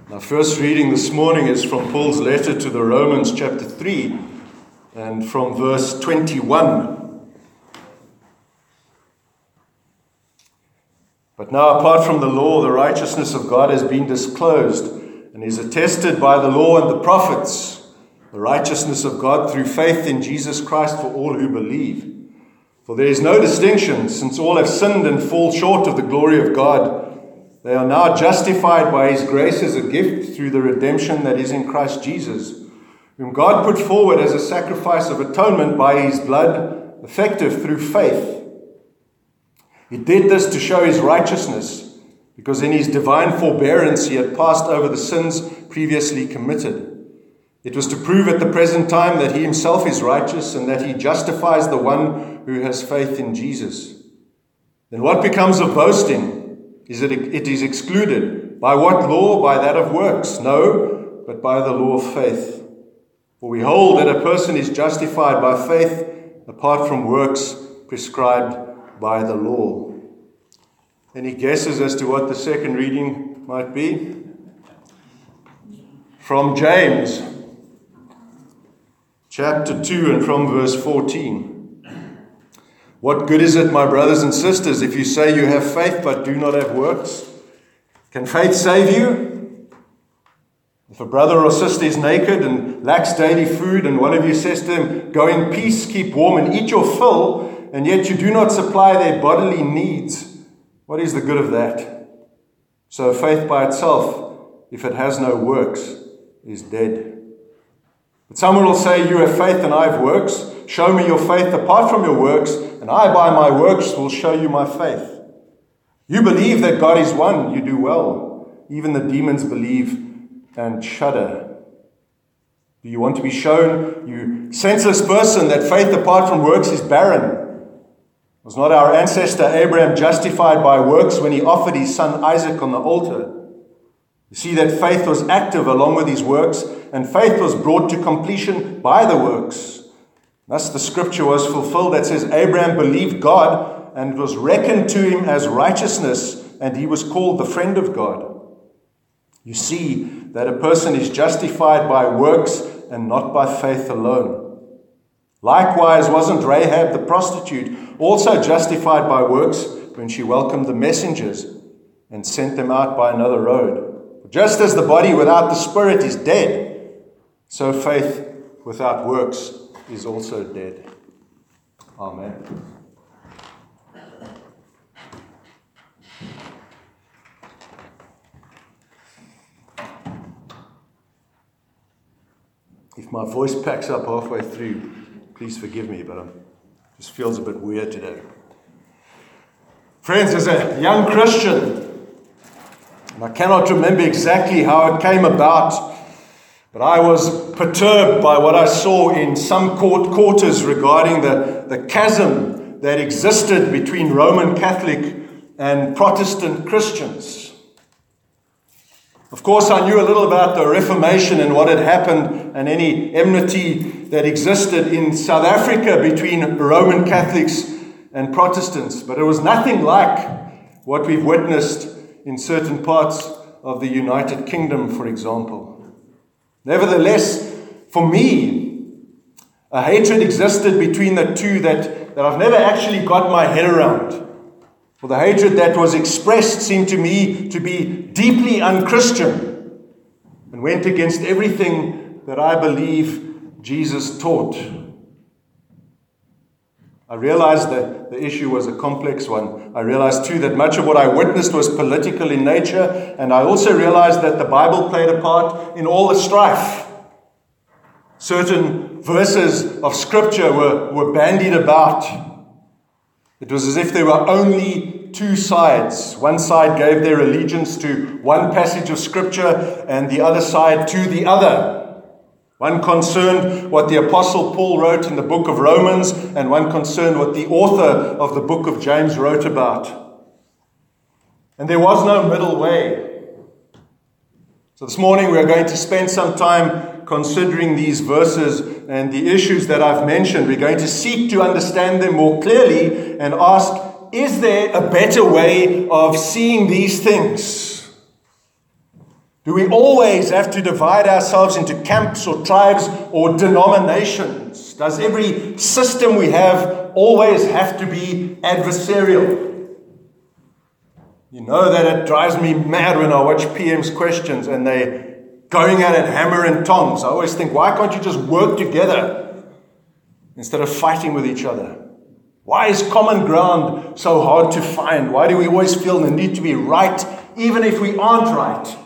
Our first reading this morning is from Paul's letter to the Romans, chapter 3, and from verse 21. But now, apart from the law, the righteousness of God has been disclosed, and is attested by the law and the prophets, the righteousness of God through faith in Jesus Christ for all who believe. For there is no distinction, since all have sinned and fall short of the glory of God. They are now justified by His grace as a gift through the redemption that is in Christ Jesus, whom God put forward as a sacrifice of atonement by His blood, effective through faith. He did this to show His righteousness, because in His divine forbearance He had passed over the sins previously committed. It was to prove at the present time that He Himself is righteous and that He justifies the one who has faith in Jesus. Then what becomes of boasting? It is excluded. By what law? By that of works? No, but by the law of faith. For we hold that a person is justified by faith apart from works prescribed by the law. Any guesses as to what the second reading might be? From James, chapter 2, and from verse 14. What good is it, my brothers and sisters, if you say you have faith but do not have works? Can faith save you? If a brother or sister is naked and lacks daily food, and one of you says to them, "Go in peace, keep warm and eat your fill," and yet you do not supply their bodily needs, what is the good of that? So faith by itself, if it has no works, is dead. But someone will say, "You have faith and I have works. Show me your faith apart from your works, and I by my works will show you my faith." You believe that God is one, you do well. Even the demons believe and shudder. Do you want to be shown, you senseless person, that faith apart from works is barren? Was not our ancestor Abraham justified by works when he offered his son Isaac on the altar? You see that faith was active along with his works, and faith was brought to completion by the works. Thus the scripture was fulfilled that says, Abraham believed God, and it was reckoned to him as righteousness, and he was called the friend of God. You see that a person is justified by works and not by faith alone. Likewise, wasn't Rahab the prostitute also justified by works when she welcomed the messengers and sent them out by another road? Just as the body without the spirit is dead, so faith without works is also dead. Amen. If my voice packs up halfway through, please forgive me, but it just feels a bit weird today. Friends, as a young Christian, and I cannot remember exactly how it came about, but I was perturbed by what I saw in some quarters regarding the chasm that existed between Roman Catholic and Protestant Christians. Of course, I knew a little about the Reformation and what had happened and any enmity that existed in South Africa between Roman Catholics and Protestants, but it was nothing like what we've witnessed in certain parts of the United Kingdom, for example. Nevertheless, for me, a hatred existed between the two that I've never actually got my head around. For the hatred that was expressed seemed to me to be deeply unchristian and went against everything that I believe Jesus taught. I realized that the issue was a complex one. I realized too that much of what I witnessed was political in nature, and I also realized that the Bible played a part in all the strife. Certain verses of scripture were bandied about. It was as if there were only two sides. One side gave their allegiance to one passage of scripture and the other side to the other. One concerned what the Apostle Paul wrote in the book of Romans, and one concerned what the author of the book of James wrote about. And there was no middle way. So this morning we are going to spend some time considering these verses and the issues that I've mentioned. We're going to seek to understand them more clearly and ask, is there a better way of seeing these things? Do we always have to divide ourselves into camps or tribes or denominations? Does every system we have always have to be adversarial? You know that it drives me mad when I watch PM's questions and they're going at it hammer and tongs. I always think, why can't you just work together instead of fighting with each other? Why is common ground so hard to find? Why do we always feel the need to be right, even if we aren't right?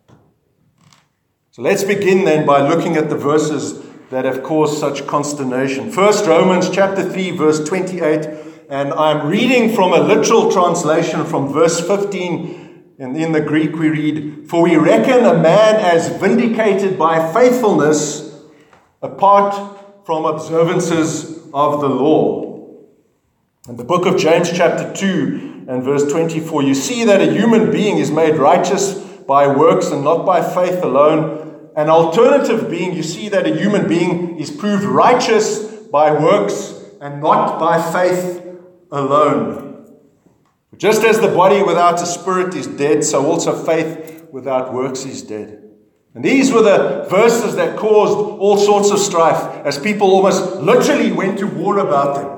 So let's begin then by looking at the verses that have caused such consternation. First, Romans chapter 3, verse 28. And I'm reading from a literal translation from verse 15. And in the Greek we read, "For we reckon a man as vindicated by faithfulness apart from observances of the law." In the book of James chapter 2 and verse 24, you see that a human being is made righteous by works and not by faith alone. An alternative being, you see that a human being is proved righteous by works and not by faith alone. Just as the body without a spirit is dead, so also faith without works is dead. And these were the verses that caused all sorts of strife, as people almost literally went to war about them.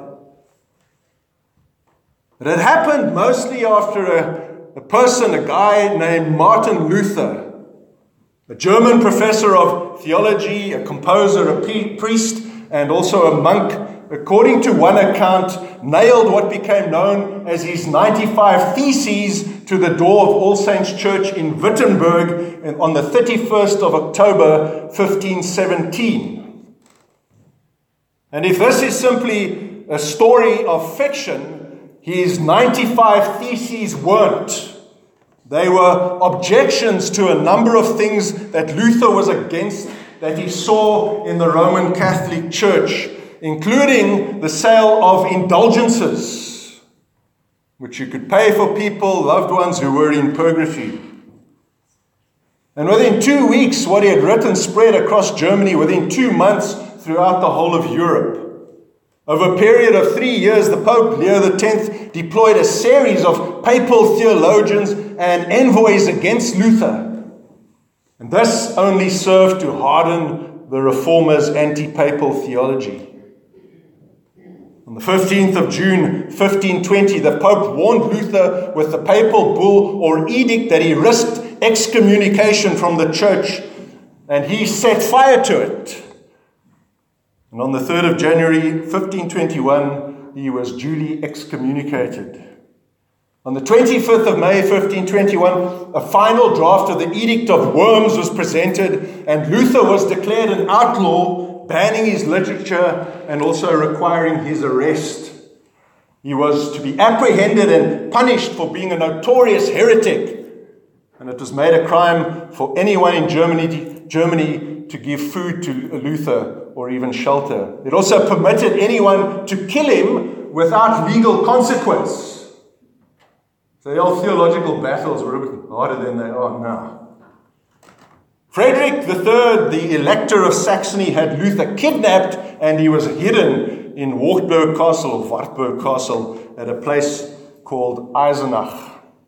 But it happened mostly after a guy named Martin Luther, a German professor of theology, a composer, a priest, and also a monk, according to one account, nailed what became known as his 95 Theses to the door of All Saints Church in Wittenberg on the 31st of October, 1517. And if this is simply a story of fiction, his 95 Theses weren't. They were objections to a number of things that Luther was against that he saw in the Roman Catholic Church, including the sale of indulgences, which you could pay for people, loved ones who were in purgatory. And within 2 weeks, what he had written spread across Germany, within 2 months throughout the whole of Europe. Over a period of 3 years, the Pope, Leo X, deployed a series of papal theologians and envoys against Luther. And this only served to harden the Reformers' anti-papal theology. On the 15th of June, 1520, the Pope warned Luther with the papal bull or edict that he risked excommunication from the church, and he set fire to it. And on the 3rd of January, 1521, he was duly excommunicated. On the 25th of May, 1521, a final draft of the Edict of Worms was presented, and Luther was declared an outlaw, banning his literature and also requiring his arrest. He was to be apprehended and punished for being a notorious heretic, and it was made a crime for anyone in Germany to give food to Luther or even shelter. It also permitted anyone to kill him without legal consequence. So the old theological battles were a bit harder than they are now. Frederick III, the Elector of Saxony, had Luther kidnapped, and he was hidden in Wartburg Castle or Wartburg Castle at a place called Eisenach.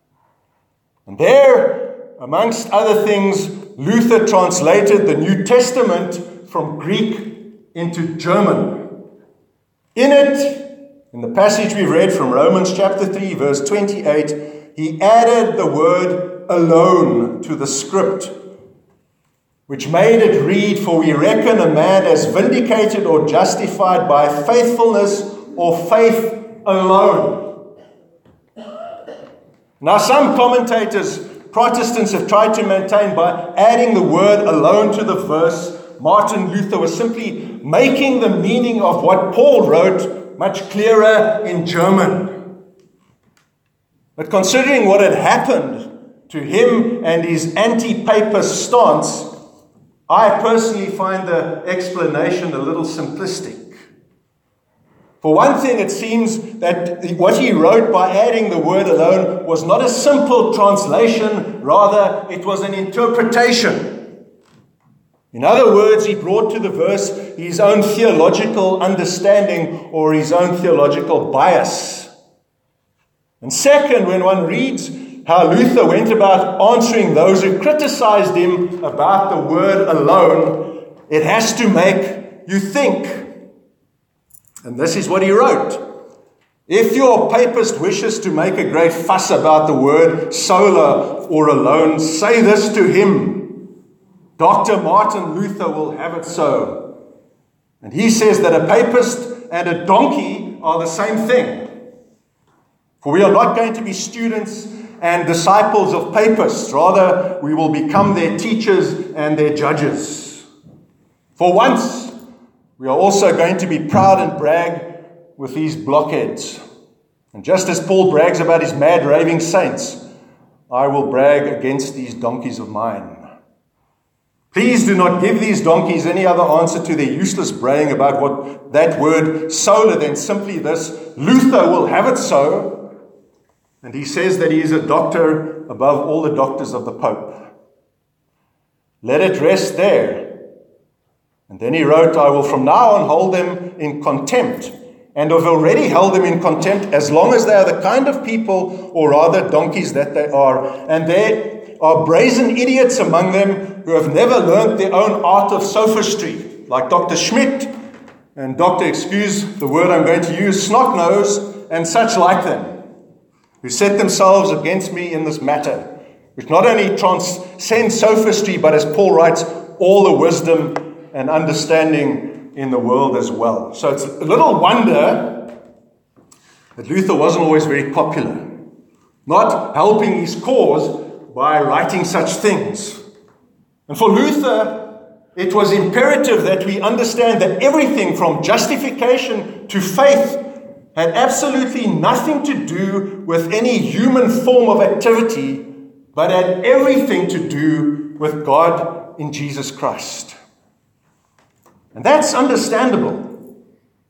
And there, amongst other things, Luther translated the New Testament from Greek into German. In it, in the passage we read from Romans chapter 3, verse 28, he added the word alone to the script, which made it read, "For we reckon a man as vindicated or justified by faithfulness or faith alone." Now, some commentators, Protestants, have tried to maintain by adding the word alone to the verse, Martin Luther was simply making the meaning of what Paul wrote much clearer in German. But considering what had happened to him and his anti-papist stance, I personally find the explanation a little simplistic. For one thing, it seems that what he wrote by adding the word alone was not a simple translation, rather it was an interpretation. In other words, he brought to the verse his own theological understanding or his own theological bias. And second, when one reads how Luther went about answering those who criticized him about the word alone, it has to make you think. And this is what he wrote. If your papist wishes to make a great fuss about the word sola or alone, say this to him. Dr. Martin Luther will have it so. And he says that a papist and a donkey are the same thing. For we are not going to be students and disciples of papists. Rather, we will become their teachers and their judges. For once, we are also going to be proud and brag with these blockheads. And just as Paul brags about his mad raving saints, I will brag against these donkeys of mine. Please do not give these donkeys any other answer to their useless braying about what that word sola than simply this: Luther will have it so. And he says that he is a doctor above all the doctors of the Pope. Let it rest there. And then he wrote, I will from now on hold them in contempt, and have already held them in contempt as long as they are the kind of people, or rather donkeys, that they are. And there are brazen idiots among them who have never learned their own art of sophistry, like Dr. Schmidt and Dr. Excuse the word I'm going to use, Snotnose, and such like them, who set themselves against me in this matter, which not only transcends sophistry, but, as Paul writes, all the wisdom and understanding in the world as well. So it's a little wonder that Luther wasn't always very popular, not helping his cause by writing such things. And for Luther, it was imperative that we understand that everything from justification to faith had absolutely nothing to do with any human form of activity, but had everything to do with God in Jesus Christ. And that's understandable.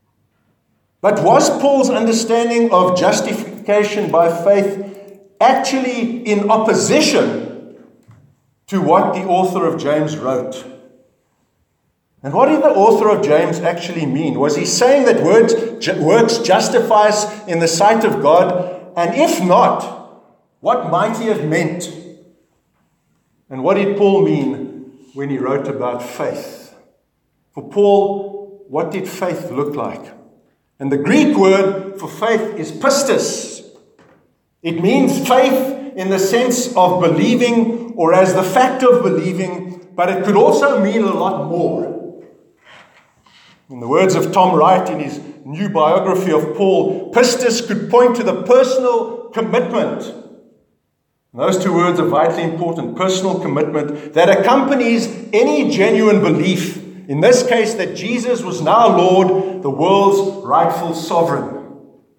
But was Paul's understanding of justification by faith actually in opposition to what the author of James wrote? And what did the author of James actually mean? Was he saying that works justify us in the sight of God? And if not, what might he have meant? And what did Paul mean when he wrote about faith? For Paul, what did faith look like? And the Greek word for faith is pistis. It means faith in the sense of believing, or as the fact of believing, but it could also mean a lot more. In the words of Tom Wright in his new biography of Paul, pistis could point to the personal commitment. And those two words are vitally important. Personal commitment that accompanies any genuine belief. In this case, that Jesus was now Lord, the world's rightful sovereign.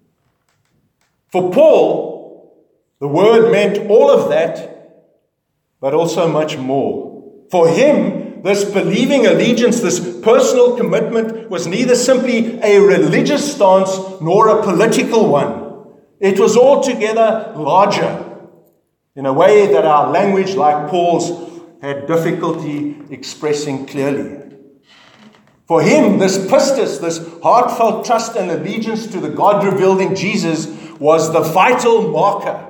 For Paul, the word meant all of that, but also much more. For him, this believing allegiance, this personal commitment, was neither simply a religious stance nor a political one. It was altogether larger, in a way that our language, like Paul's, had difficulty expressing clearly. For him, this pistis, this heartfelt trust and allegiance to the God revealed in Jesus, was the vital marker.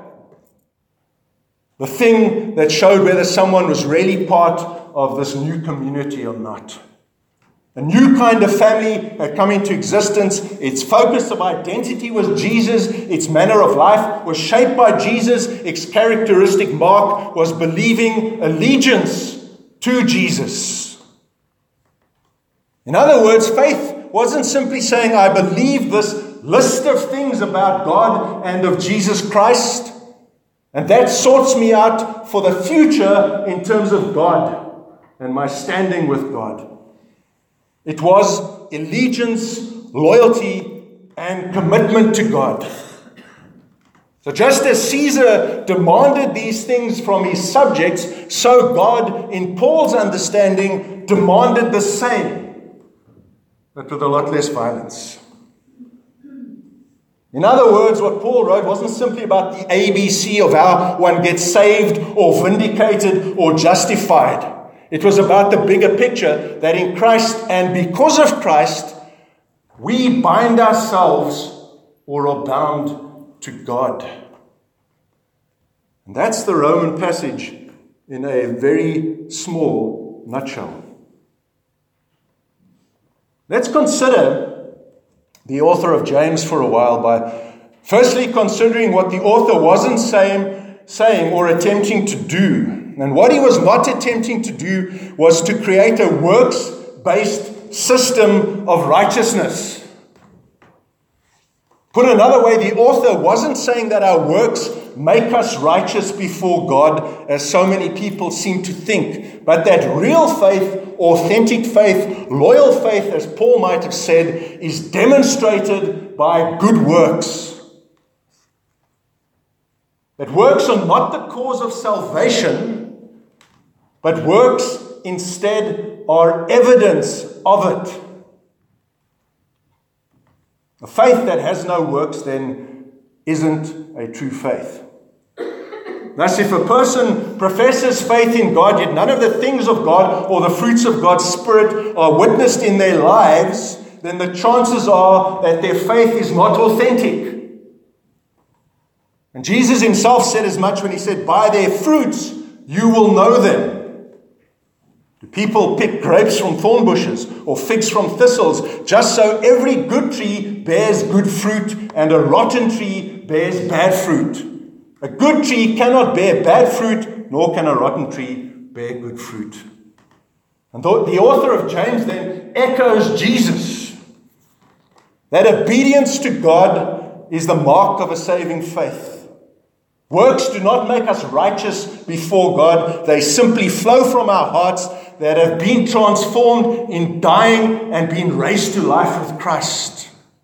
The thing that showed whether someone was really part of this new community or not. A new kind of family had come into existence. Its focus of identity was Jesus. Its manner of life was shaped by Jesus. Its characteristic mark was believing allegiance to Jesus. In other words, faith wasn't simply saying, I believe this list of things about God and of Jesus Christ, and that sorts me out for the future in terms of God and my standing with God. It was allegiance, loyalty, and commitment to God. So just as Caesar demanded these things from his subjects, so God, in Paul's understanding, demanded the same, but with a lot less violence. In other words, what Paul wrote wasn't simply about the ABC of how one gets saved or vindicated or justified. It was about the bigger picture that in Christ and because of Christ, we bind ourselves or are bound to God. And that's the Roman passage in a very small nutshell. Let's consider the author of James for a while by firstly considering what the author wasn't saying or attempting to do. And what he was not attempting to do was to create a works-based system of righteousness. Put another way, the author wasn't saying that our works make us righteous before God, as so many people seem to think, but that real faith, authentic faith, loyal faith, as Paul might have said, is demonstrated by good works. That works are not the cause of salvation, but works instead are evidence of it. A faith that has no works then isn't a true faith. Thus, if a person professes faith in God, yet none of the things of God or the fruits of God's Spirit are witnessed in their lives, then the chances are that their faith is not authentic. And Jesus himself said as much when he said, "By their fruits you will know them." Do people pick grapes from thorn bushes or figs from thistles? Just so every good tree bears good fruit and a rotten tree bears bad fruit. A good tree cannot bear bad fruit, nor can a rotten tree bear good fruit. And the author of James then echoes Jesus. That obedience to God is the mark of a saving faith. Works do not make us righteous before God. They simply flow from our hearts that have been transformed in dying and been raised to life with Christ.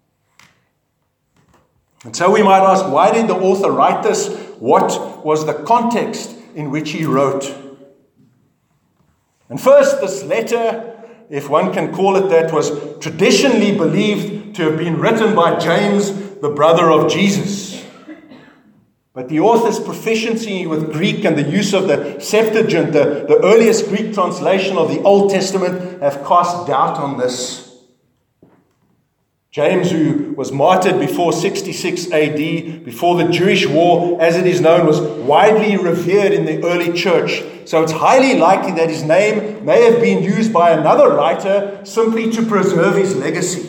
And so we might ask, why did the author write this? What was the context in which he wrote? And first, this letter, if one can call it that, was traditionally believed to have been written by James, the brother of Jesus. But the author's proficiency with Greek and the use of the Septuagint, the earliest Greek translation of the Old Testament, have cast doubt on this. James, who was martyred before 66 AD, before the Jewish War, as it is known, was widely revered in the early church. So it's highly likely that his name may have been used by another writer simply to preserve his legacy.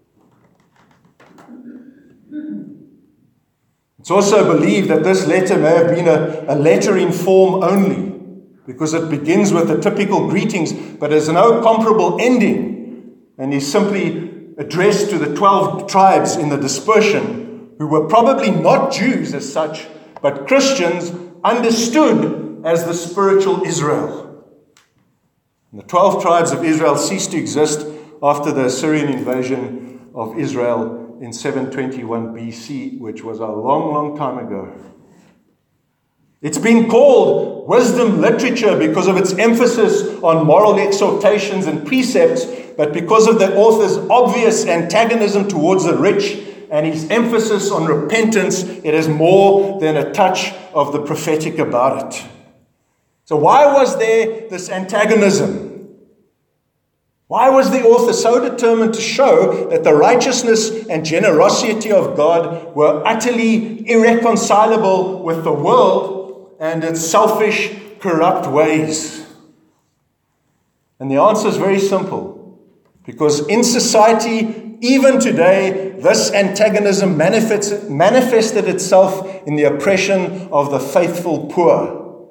It's also believed that this letter may have been a letter in form only, because it begins with the typical greetings, but has no comparable ending, and is simply addressed to the 12 tribes in the dispersion, who were probably not Jews as such, but Christians understood as the spiritual Israel. And the 12 tribes of Israel ceased to exist after the Assyrian invasion of Israel in 721 BC, which was a long, long time ago. It's been called wisdom literature because of its emphasis on moral exhortations and precepts, but because of the author's obvious antagonism towards the rich and his emphasis on repentance, it has more than a touch of the prophetic about it. So why was there this antagonism? Why was the author so determined to show that the righteousness and generosity of God were utterly irreconcilable with the world and its selfish, corrupt ways? And the answer is very simple. Because in society, even today, this antagonism manifested itself in the oppression of the faithful poor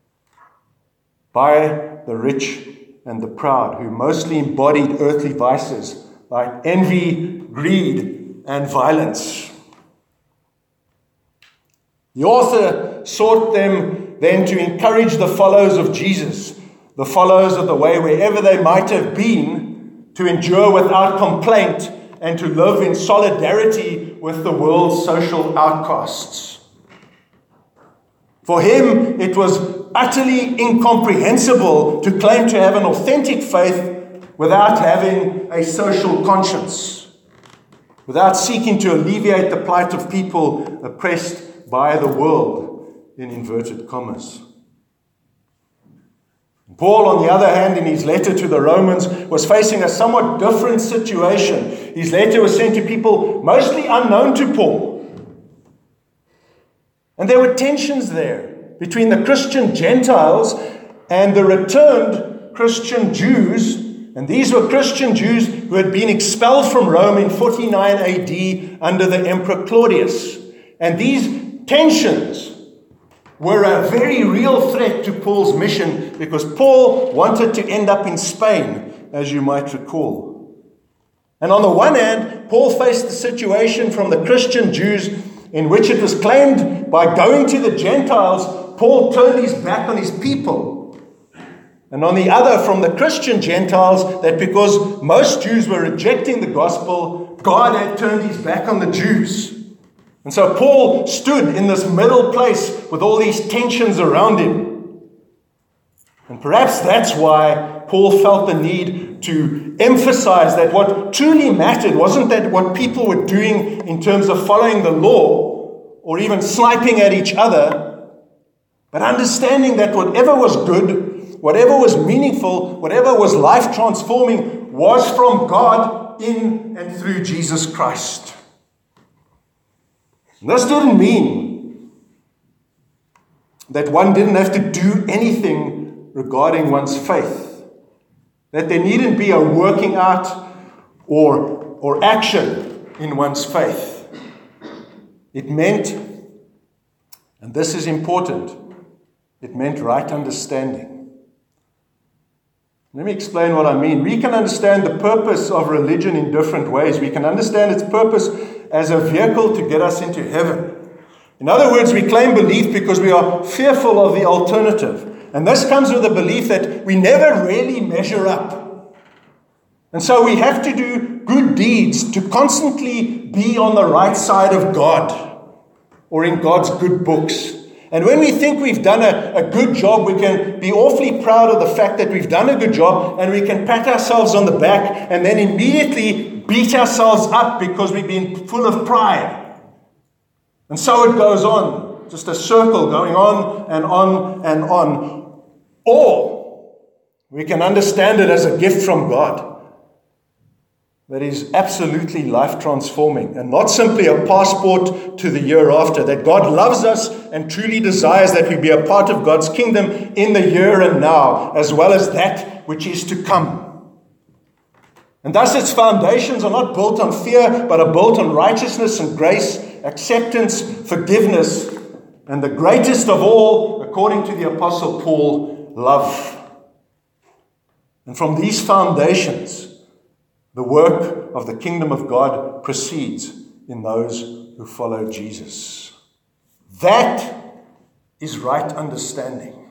by the rich and the proud, who mostly embodied earthly vices like envy, greed, and violence. The author sought them then to encourage the followers of Jesus, the followers of the way, wherever they might have been, to endure without complaint and to live in solidarity with the world's social outcasts. For him, it was utterly incomprehensible to claim to have an authentic faith without having a social conscience, without seeking to alleviate the plight of people oppressed by the world, in inverted commas. Paul, on the other hand, in his letter to the Romans, was facing a somewhat different situation. His letter was sent to people mostly unknown to Paul. And there were tensions there. between the Christian Gentiles and the returned Christian Jews. And these were Christian Jews who had been expelled from Rome in 49 AD under the Emperor Claudius. And these tensions were a very real threat to Paul's mission, because Paul wanted to end up in Spain, as you might recall. And on the one hand, Paul faced the situation from the Christian Jews in which it was claimed by going to the Gentiles, Paul turned his back on his people. And on the other, from the Christian Gentiles, that because most Jews were rejecting the gospel, God had turned his back on the Jews. And so Paul stood in this middle place with all these tensions around him. And perhaps that's why Paul felt the need to emphasize that what truly mattered wasn't that what people were doing in terms of following the law or even sniping at each other, but understanding that whatever was good, whatever was meaningful, whatever was life-transforming was from God in and through Jesus Christ. And this didn't mean that one didn't have to do anything regarding one's faith, that there needn't be a working out or action in one's faith. It meant, and this is important, it meant right understanding. Let me explain what I mean. We can understand the purpose of religion in different ways. We can understand its purpose as a vehicle to get us into heaven. In other words, we claim belief because we are fearful of the alternative. And this comes with the belief that we never really measure up. And so we have to do good deeds to constantly be on the right side of God or in God's good books. And when we think we've done a good job, we can be awfully proud of the fact that we've done a good job, and we can pat ourselves on the back and then immediately beat ourselves up because we've been full of pride. And so it goes on, just a circle going on and on and on. Or we can understand it as a gift from God that is absolutely life-transforming and not simply a passport to the year after, that God loves us and truly desires that we be a part of God's kingdom in the here and now, as well as that which is to come. And thus its foundations are not built on fear, but are built on righteousness and grace, acceptance, forgiveness, and the greatest of all, according to the Apostle Paul, love. And from these foundations, the work of the kingdom of God proceeds in those who follow Jesus. That is right understanding.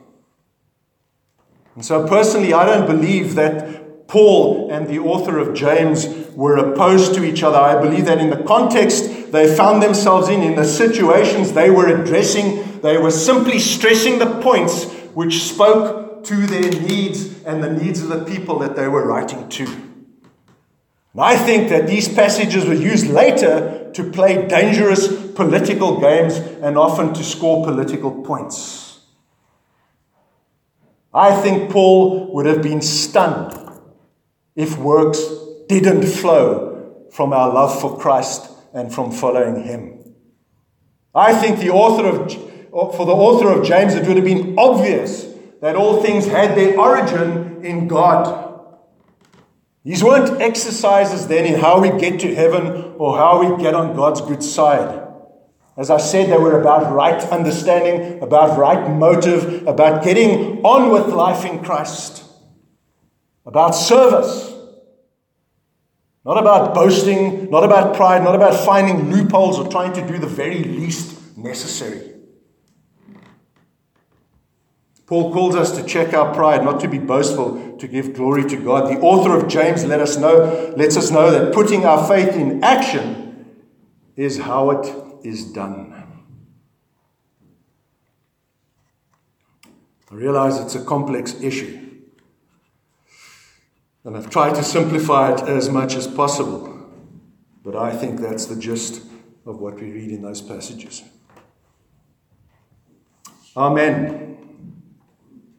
And so personally, I don't believe that Paul and the author of James were opposed to each other. I believe that in the context they found themselves in the situations they were addressing, they were simply stressing the points which spoke to their needs and the needs of the people that they were writing to. And I think that these passages were used later to play dangerous political games and often to score political points. I think Paul would have been stunned if works didn't flow from our love for Christ and from following him. I think for the author of James, it would have been obvious that all things had their origin in God. These weren't exercises then in how we get to heaven or how we get on God's good side. As I said, they were about right understanding, about right motive, about getting on with life in Christ, about service, not about boasting, not about pride, not about finding loopholes or trying to do the very least necessary. Paul calls us to check our pride, not to be boastful, to give glory to God. The author of James lets us know that putting our faith in action is how it is done. I realize it's a complex issue, and I've tried to simplify it as much as possible, but I think that's the gist of what we read in those passages. Amen.